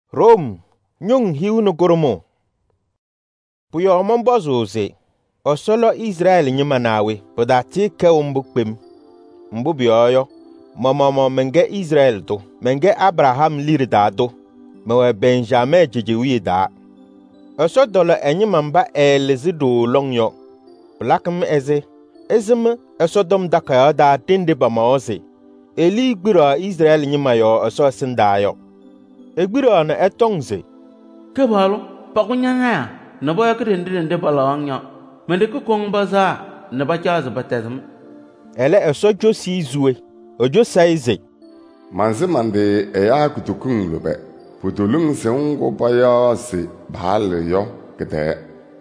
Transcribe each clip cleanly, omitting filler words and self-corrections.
Rom nyung hiu no goromo. Puyo mombozo ze. Osolo Israel nyima nawe. Podati ke umbukpem. Mbubioyo. Momomo menge Israel to. Menge Abraham lirida do. Mewe Benjamin jijiwi da. Oso dolo enyima mba elezido longyo. Blakem eze. Ezem esodom dakaya da tende ba maoze. Eli gbiro Israel nyima yo oso sindayo. Egbiro na etongze. Kebalo pakunyanga na boya krende balawanya. Mende ko kong baza na bachaza batazam. Ele eso josi zuwe. Ojo saize. Manze mande eya kutukung lobe. Putulung se ungo paya se bhale yo kete.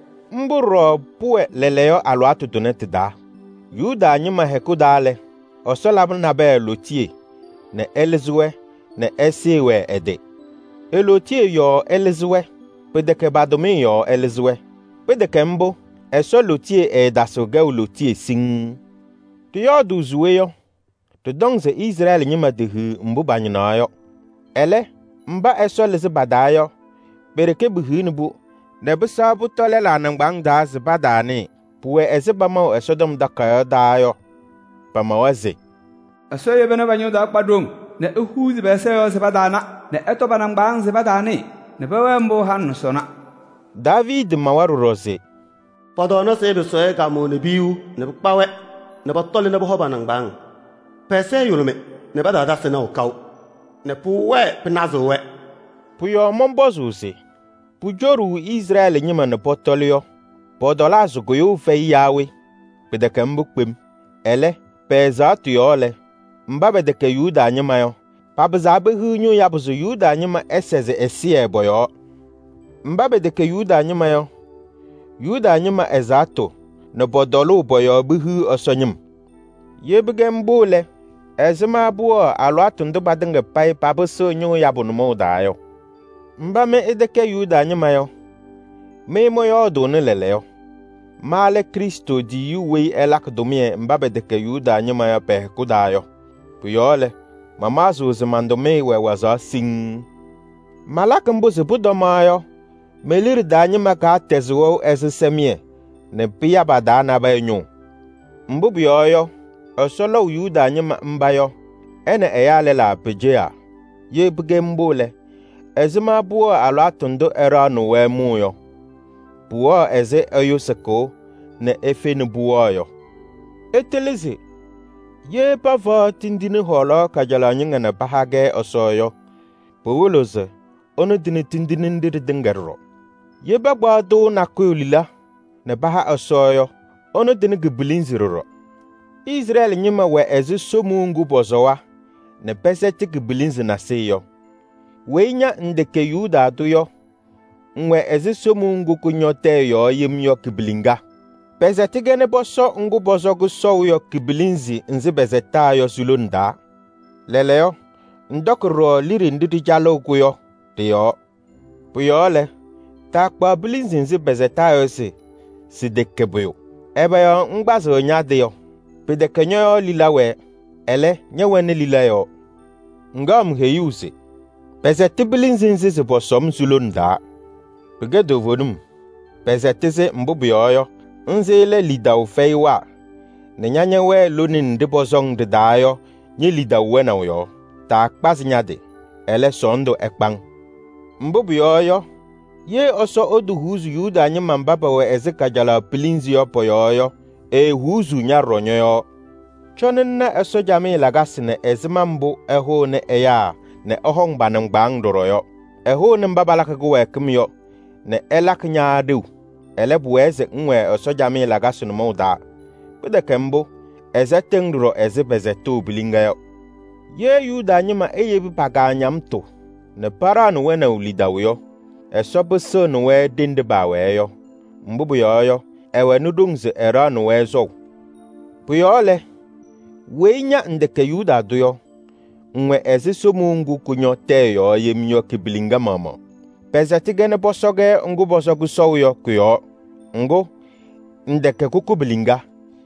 Mburo puwe leleyo alwatu donetida. Yuda nyima hekudale. Oso labna na be lotie. Ne elizwe ne esiwe ede. Elotie yo elizwe. Pedeke badomi yo elizwe. Pedeke mbo. Eso lotie edasoge lotie sing. Tuyodu zuwe yo. Tudongze Israel nyima dehu mbu banyina yo. Ele. Mba eso lezi badayo. Bereke buhu nubu. Nebisa butole la nangbang da zibadani. Puwe ezibama esodom dakayo dayo. Pamawaze. Eso yebene banyo da kpadong. Ne uhuzi beseyo zibadana. Ne eto banangbang zibadani. Ne bewe mbo hanu sona. David mawaru roze. Padono sebe soye kamo ne biu ne pawe ne batole ne bohoba nangbang. Pese yulume ne badada sena okau. Ne puwe penazowe. Puyo mombozu se. Pujoru Israel nyima ne potolio. Podola zugoyo fe yawe. Pedeke mbukpem. Ele peza tuyole. Mbabe deke Yuda nyima yo. Pabazabe hunyu yabuzu Yuda nyima eseze esie boyo. Mbabe deke Yuda nyima yo. Yuda nyima ezato. Ne bodolu boyo buhu osonyim. Yebege mbule. Ezima buo alwatu ndubadenge pai pabuso nyu yabunumo dayo. Mbame edeke Yuda nyima yo. Memo yo donu lele yo. Male Kristo di yuwe elak domie mbabe deke Yuda nyima yo pe kudayo. Puyole. Mamazu zimandome we waza sing. Malak mbuzi budoma yo. Melir da nyima ka tezuo ezisemie. Ne piya bada na bayo. Mbubi yo. Osolo Yuda nyima mbayo. Ene eyale la pejea. Ye bige mbule. Ezima buo alwatundo era no we muyo. Buo eze eyoseko ne efeni buo yo. Etelize. Ye pava tindini holo kajala nyinga na bahage osoyo. Powoloze. Ono dini tindini ndiri dingero. Ye bagba do na kuulila. Ne baha osoyo. Ono dini gibilinziroro. Israel nyima we ezi somungu bozowa. Ne pese tigibilinzi na seyo. Weinya ndeke Yuda duyo. Nwe ezi somungu kunyote yo yimyo kibilinga. Pezetigene boso ngu bozogu soyo kibilinzi nzi bezeta yo sulunda. Leleo. Ndokro liri ndidi jalo kuyo. Tiyo. Puyole. Takpa bilinzi nzi bezeta yo si dekebuyo. Ebe yo ngbazo nyade yo. Pedeke nyo lilawe. Ele nyewene lila yo. Ngam heyuse. Pezeti bilinzi nzi si bosom sulunda. Pegedo vodum. Pezeti se mbubi yo. Nze le lida ufeiwa. Nenyanye we loni ndibozong de dayo. Nye lida uwena uyo. Ta kpazi nyade. Ele sondo ekbang. Mbubi yo. Ye oso odu huzu Yuda nye mambaba we ezeka jala pilinzi yo po yo. Huzu nya ronyo yo. Chonen na eso jami lagasine ezimambu eho ne eya. Ne ohong banang bang doro yo. Eho ne mbabalaka guwe kimyo. Ne elak nya adeu. Ele buweze nwe osojami lagasunu mouda. Pede kembo, eze tengduro eze bezeto bilinga yo. Ye Yuda nyima eyebi paga nyamto. Ne para nuwe na ulidawu yo. Esobuso nuwe dinde bawe yo. Mbubu yo. Ewe nudungze era nuwe zo. Puyole. Weinya ndeke Yuda duyo. Nwe eze somungu kunyo teyo yemyo kibilinga mama. Pezetigene bosoge ngu bosogu soyo kuyo. Ngo ndeke kukubilinga.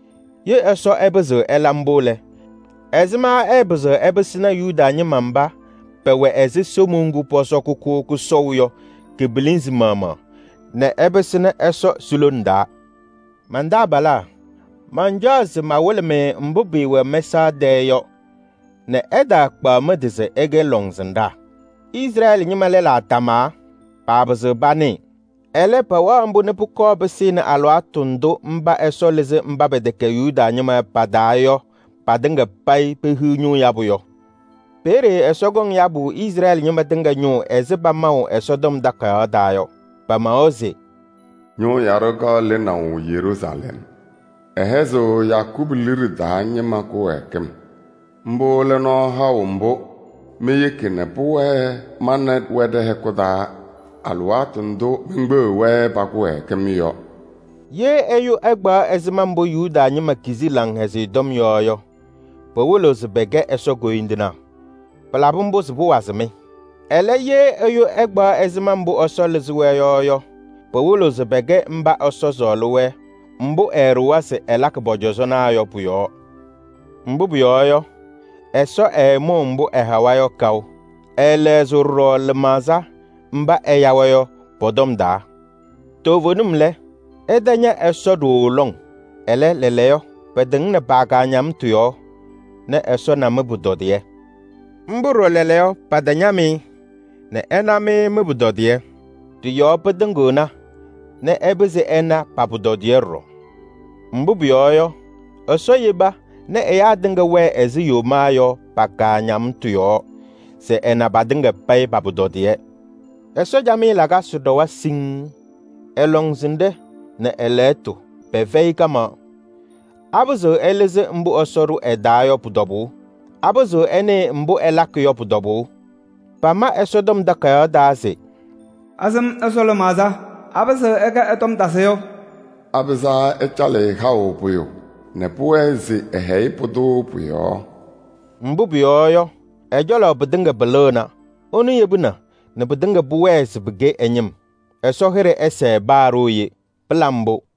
Ye eso ebezo elambole. Ezima ebezo ebesina Yuda nyima mba pewe ezi somungu poso kuku kusowyo kibilinzi mama ne ebesine eso sulonda manda bala manjaz mawulme mbubiwe mesa deyo ne eda kpa medize ege longzinda Israel nyimale la tama pabze bani ele pawa mbu ne puko besine alwa tundo mba eso leze mba bedeke yuda nyima padayo padenga pai pe hunyu yabuyo pere esogong yabu Israel nyima denga nyu ezeba mau esodom daka dayo pamaoze nyu yaroga le na Jerusalem ehezo yakub lirida nyima ko ekem mbo le no haumbo meyekene puwe manet wede hekoda alwatundo mgbe we bakwe kemiyo ye eyu egba ezimambo yuda nyima kizilang hezidom yoyo powolo zbege esogo indina palabumbo zbu wazme ele ye eyu egba ezimambo osolizwe yoyo powolo zbege mba osozoluwe mbu eruwase elakbojozo na ayo puyo mbu buyoyo eso emo mbu ehawayo kaw ele zurro lmaza mba eyawayo podomda tovonumle edanya eso dolong ele leleyo pedeng ne baga nyam tuyo ne eso na mebudodie mburo leleyo padanyami ne enami mebudodie tuyo pedengona ne ebeze ena papudodiero mbubuyoyo eso yeba ne eya denga we ezi yomayo baga nyam tuyo se ena badenga pay papudodie eso jami laga sudowa sing elongzinde ne eleto pevei kama abuzo eleze mbu osoru edayo pudobu abuzo ene mbu elakyo pudobu pama esodom dakayo daze azam esolo maza abuzo ega etom daseyo abza echale hao puyo ne puezi ehei pudu puyo mbu biyoyo ejolo bedinga belona onu yebuna ne bedinga buwes bege enyim esohere ese baroye plambo